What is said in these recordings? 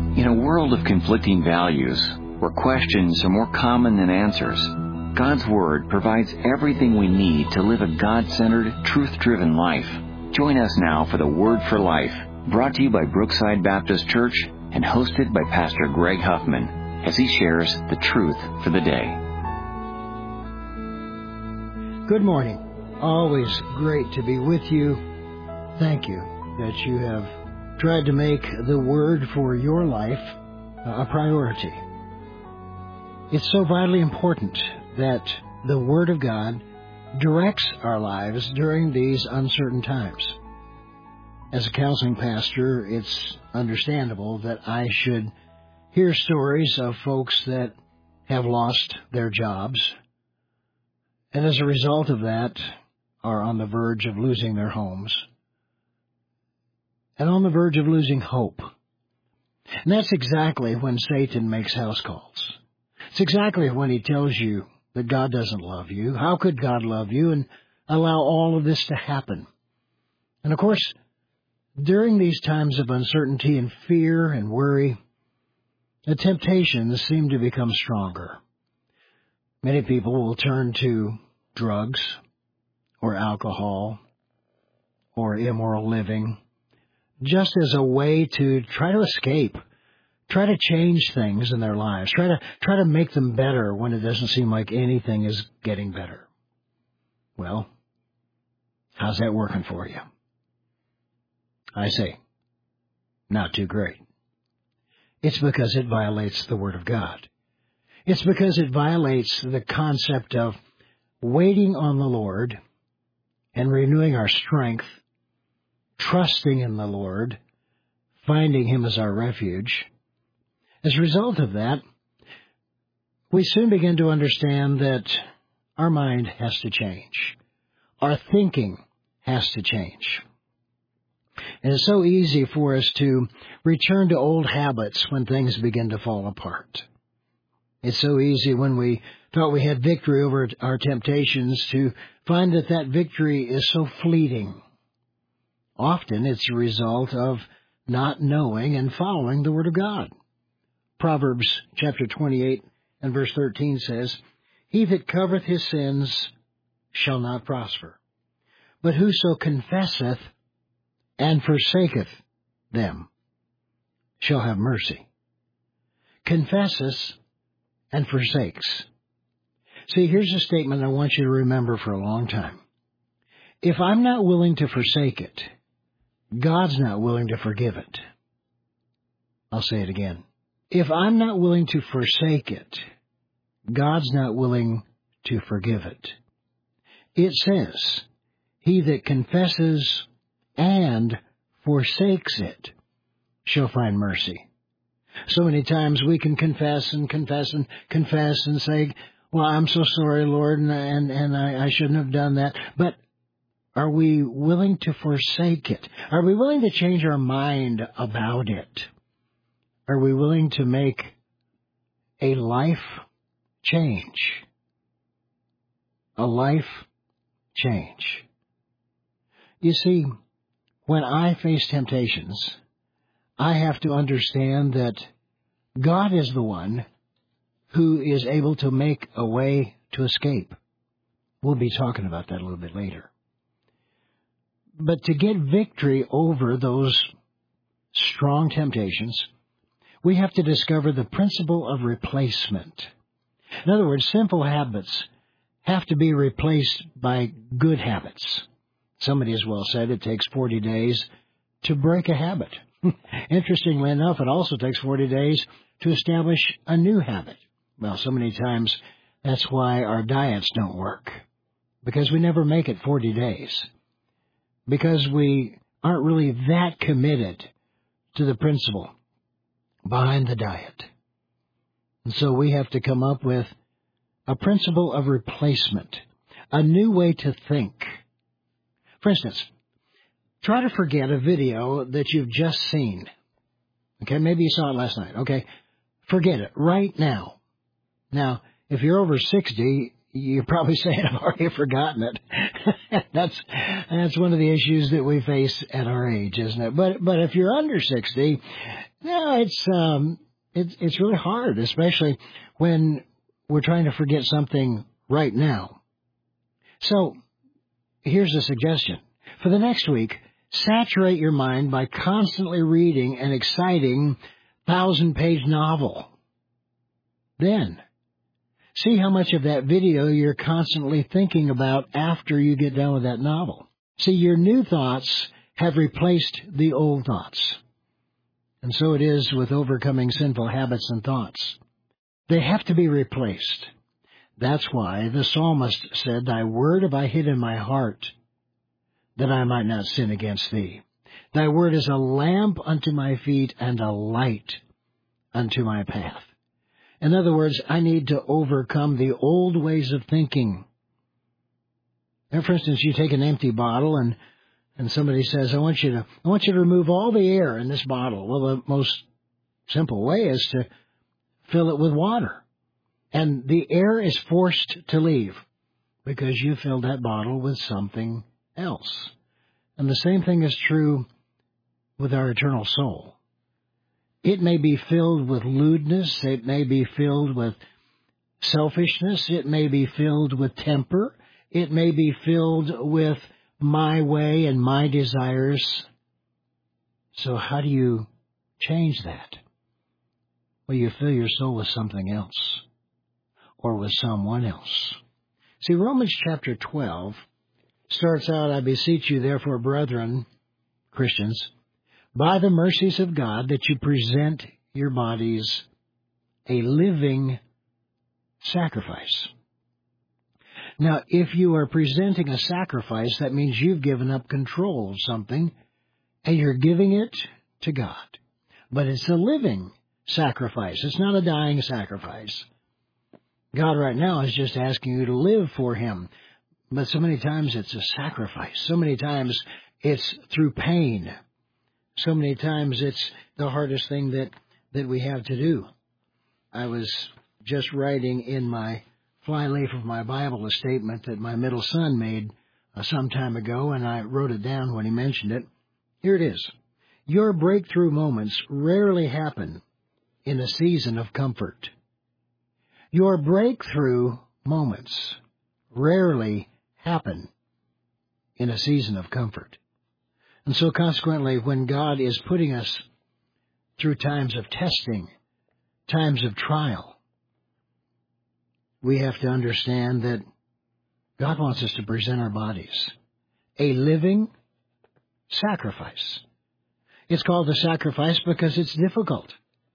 In a world of conflicting values, where questions are more common than answers, God's Word provides everything we need to live a God-centered, truth-driven life. Join us now for the Word for Life, brought to you by Brookside Baptist Church and hosted by Pastor Greg Huffman, as he shares the truth for the day. Good morning. Always great to be with you. Thank you that you have tried to make the Word for your life a priority. It's so vitally important that the Word of God directs our lives during these uncertain times. As a counseling pastor, it's understandable that I should hear stories of folks that have lost their jobs, and as a result of that are on the verge of losing their homes, and on the verge of losing hope. And that's exactly when Satan makes house calls. It's exactly when he tells you that God doesn't love you. How could God love you and allow all of this to happen? And of course, during these times of uncertainty and fear and worry, the temptations seem to become stronger. Many people will turn to drugs or alcohol or immoral living, just as a way to try to escape, try to change things in their lives, try to make them better when it doesn't seem like anything is getting better. Well, how's that working for you? I say, not too great. It's because it violates the Word of God. It's because it violates the concept of waiting on the Lord and renewing our strength, trusting in the Lord, finding Him as our refuge. As a result of that, we soon begin to understand that our mind has to change. Our thinking has to change. And it's so easy for us to return to old habits when things begin to fall apart. It's so easy when we thought we had victory over our temptations to find that that victory is so fleeting. Often it's a result of not knowing and following the Word of God. Proverbs chapter 28 and verse 13 says, "He that covereth his sins shall not prosper, but whoso confesseth and forsaketh them shall have mercy." Confesses and forsakes. See, here's a statement I want you to remember for a long time. If I'm not willing to forsake it, God's not willing to forgive it. I'll say it again. If I'm not willing to forsake it, God's not willing to forgive it. It says, "He that confesses and forsakes it shall find mercy." So many times we can confess and confess and confess and say, "Well, I'm so sorry, Lord, and I shouldn't have done that." But are we willing to forsake it? Are we willing to change our mind about it? Are we willing to make a life change? A life change. You see, when I face temptations, I have to understand that God is the one who is able to make a way to escape. We'll be talking about that a little bit later. But to get victory over those strong temptations, we have to discover the principle of replacement. In other words, sinful habits have to be replaced by good habits. Somebody has well said it takes 40 days to break a habit. Interestingly enough, it also takes 40 days to establish a new habit. Well, so many times that's why our diets don't work, because we never make it 40 days, because we aren't really that committed to the principle behind the diet. And so we have to come up with a principle of replacement, a new way to think. For instance, try to forget a video that you've just seen. Okay, maybe you saw it last night. Okay, forget it right now. Now, if you're over 60, you're probably saying, "I've already forgotten it." That's one of the issues that we face at our age, isn't it? But if you're under 60, No, it's really hard, especially when we're trying to forget something right now. So, here's a suggestion. For the next week, saturate your mind by constantly reading an exciting 1,000-page novel. Then, see how much of that video you're constantly thinking about after you get done with that novel. See, your new thoughts have replaced the old thoughts. And so it is with overcoming sinful habits and thoughts. They have to be replaced. That's why the psalmist said, "Thy word have I hid in my heart, that I might not sin against thee. Thy word is a lamp unto my feet and a light unto my path." In other words, I need to overcome the old ways of thinking. And for instance, you take an empty bottle and somebody says, I want you to remove all the air in this bottle. Well, the most simple way is to fill it with water. And the air is forced to leave because you filled that bottle with something else. And the same thing is true with our eternal soul. It may be filled with lewdness. It may be filled with selfishness. It may be filled with temper. It may be filled with my way and my desires. So how do you change that? Well, you fill your soul with something else or with someone else. See, Romans chapter 12 starts out, "I beseech you, therefore, brethren," Christians, "by the mercies of God, that you present your bodies a living sacrifice." Now, if you are presenting a sacrifice, that means you've given up control of something, and you're giving it to God. But it's a living sacrifice. It's not a dying sacrifice. God right now is just asking you to live for Him. But so many times it's a sacrifice. So many times it's through pain. So many times it's the hardest thing that we have to do. I was just writing in my flyleaf of my Bible a statement that my middle son made some time ago, and I wrote it down when he mentioned it. Here it is. Your breakthrough moments rarely happen in a season of comfort. Your breakthrough moments rarely happen in a season of comfort. And so consequently, when God is putting us through times of testing, times of trial, we have to understand that God wants us to present our bodies a living sacrifice. It's called a sacrifice because it's difficult.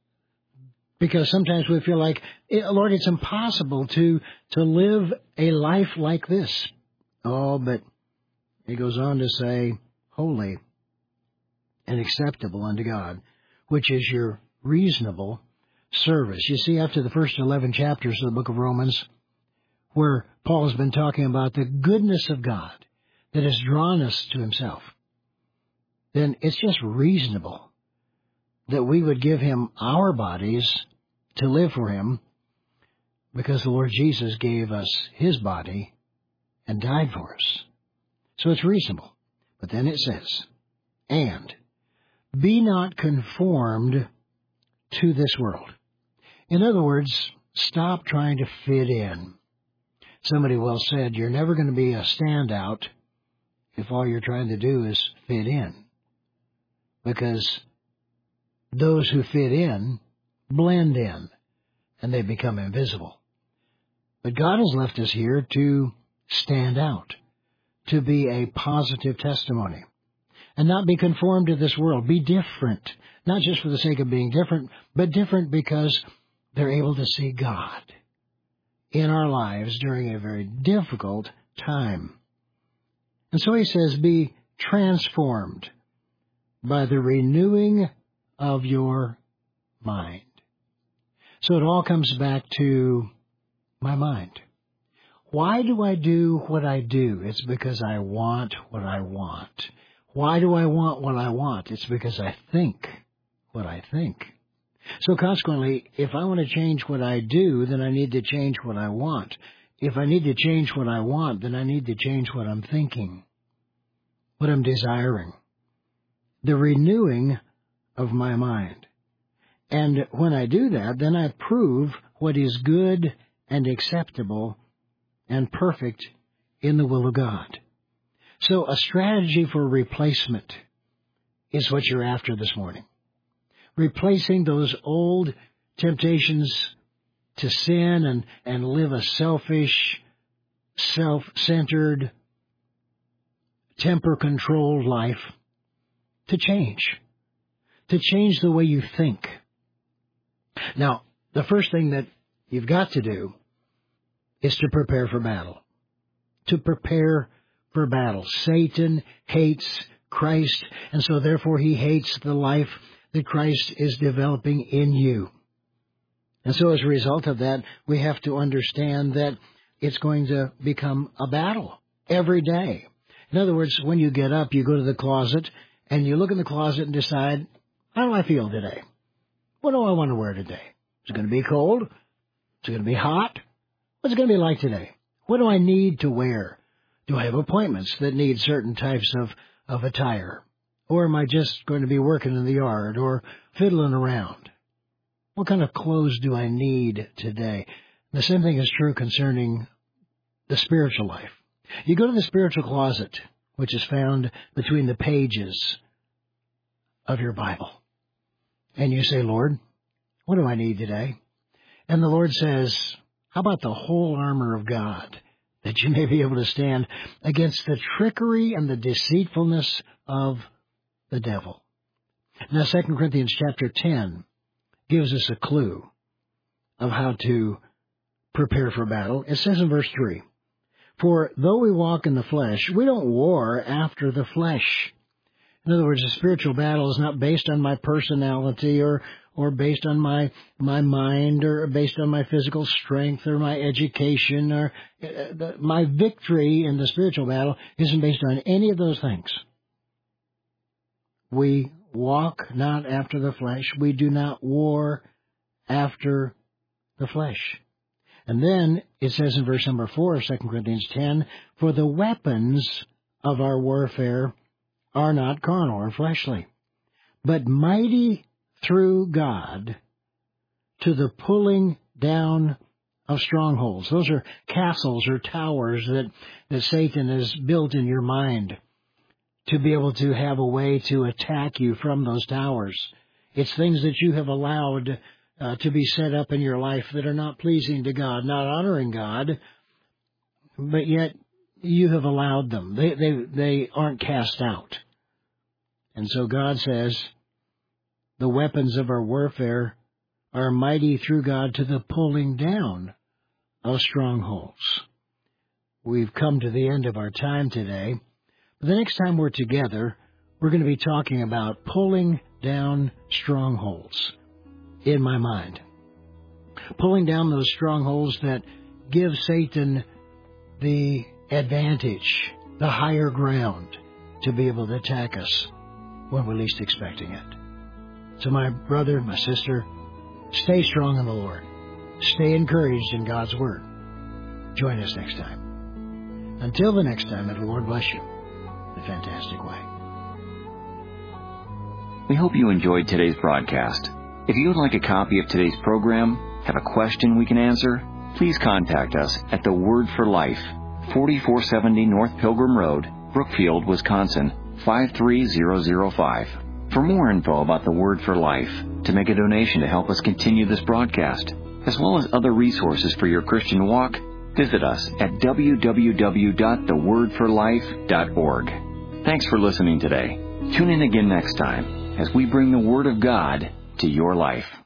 Because sometimes we feel like, Lord, it's impossible to live a life like this. Oh, but He goes on to say, holy and acceptable unto God, which is your reasonable service. You see, after the first 11 chapters of the book of Romans, where Paul has been talking about the goodness of God that has drawn us to Himself, then it's just reasonable that we would give Him our bodies to live for Him, because the Lord Jesus gave us His body and died for us. So it's reasonable. But then it says, and be not conformed to this world. In other words, stop trying to fit in. Somebody well said, you're never going to be a standout if all you're trying to do is fit in. Because those who fit in blend in, and they become invisible. But God has left us here to stand out, to be a positive testimony, and not be conformed to this world. Be different, not just for the sake of being different, but different because they're able to see God in our lives during a very difficult time. And so he says, be transformed by the renewing of your mind. So it all comes back to my mind. Why do I do what I do? It's because I want what I want. Why do I want what I want? It's because I think what I think. So consequently, if I want to change what I do, then I need to change what I want. If I need to change what I want, then I need to change what I'm thinking, what I'm desiring. The renewing of my mind. And when I do that, then I prove what is good and acceptable and perfect in the will of God. So a strategy for replacement is what you're after this morning. Replacing those old temptations to sin and live a selfish, self-centered, temper-controlled life, to change the way you think. Now, the first thing that you've got to do is to prepare for battle. To prepare for battle. Satan hates Christ, and so therefore he hates the life that Christ is developing in you. And so as a result of that, we have to understand that it's going to become a battle every day. In other words, when you get up, you go to the closet, and you look in the closet and decide, how do I feel today? What do I want to wear today? Is it going to be cold? Is it going to be hot? What's it going to be like today? What do I need to wear? Do I have appointments that need certain types of attire? Or am I just going to be working in the yard or fiddling around? What kind of clothes do I need today? The same thing is true concerning the spiritual life. You go to the spiritual closet, which is found between the pages of your Bible, and you say, Lord, what do I need today? And the Lord says, how about the whole armor of God, that you may be able to stand against the trickery and the deceitfulness of the devil. Now, 2 Corinthians chapter 10 gives us a clue of how to prepare for battle. It says in verse 3, for though we walk in the flesh, we don't war after the flesh. In other words, the spiritual battle is not based on my personality or based on my mind or based on my physical strength or my education or my victory in the spiritual battle isn't based on any of those things. We walk not after the flesh. We do not war after the flesh. And then it says in verse number 4 of 2 Corinthians 10, for the weapons of our warfare are not carnal or fleshly, but mighty through God to the pulling down of strongholds. Those are castles or towers that Satan has built in your mind to be able to have a way to attack you from those towers. It's things that you have allowed to be set up in your life that are not pleasing to God, not honoring God, but yet you have allowed them. They aren't cast out. And so God says, the weapons of our warfare are mighty through God to the pulling down of strongholds. We've come to the end of our time today. But the next time we're together, we're going to be talking about pulling down strongholds in my mind. Pulling down those strongholds that give Satan the advantage, the higher ground, to be able to attack us when we're least expecting it. So my brother, my sister, stay strong in the Lord. Stay encouraged in God's Word. Join us next time. Until the next time, may the Lord bless you in a fantastic way. We hope you enjoyed today's broadcast. If you would like a copy of today's program, have a question we can answer, please contact us at The Word for Life, 4470 North Pilgrim Road, Brookfield, Wisconsin, 53005. For more info about The Word for Life, to make a donation to help us continue this broadcast, as well as other resources for your Christian walk, visit us at www.thewordforlife.org. Thanks for listening today. Tune in again next time as we bring the Word of God to your life.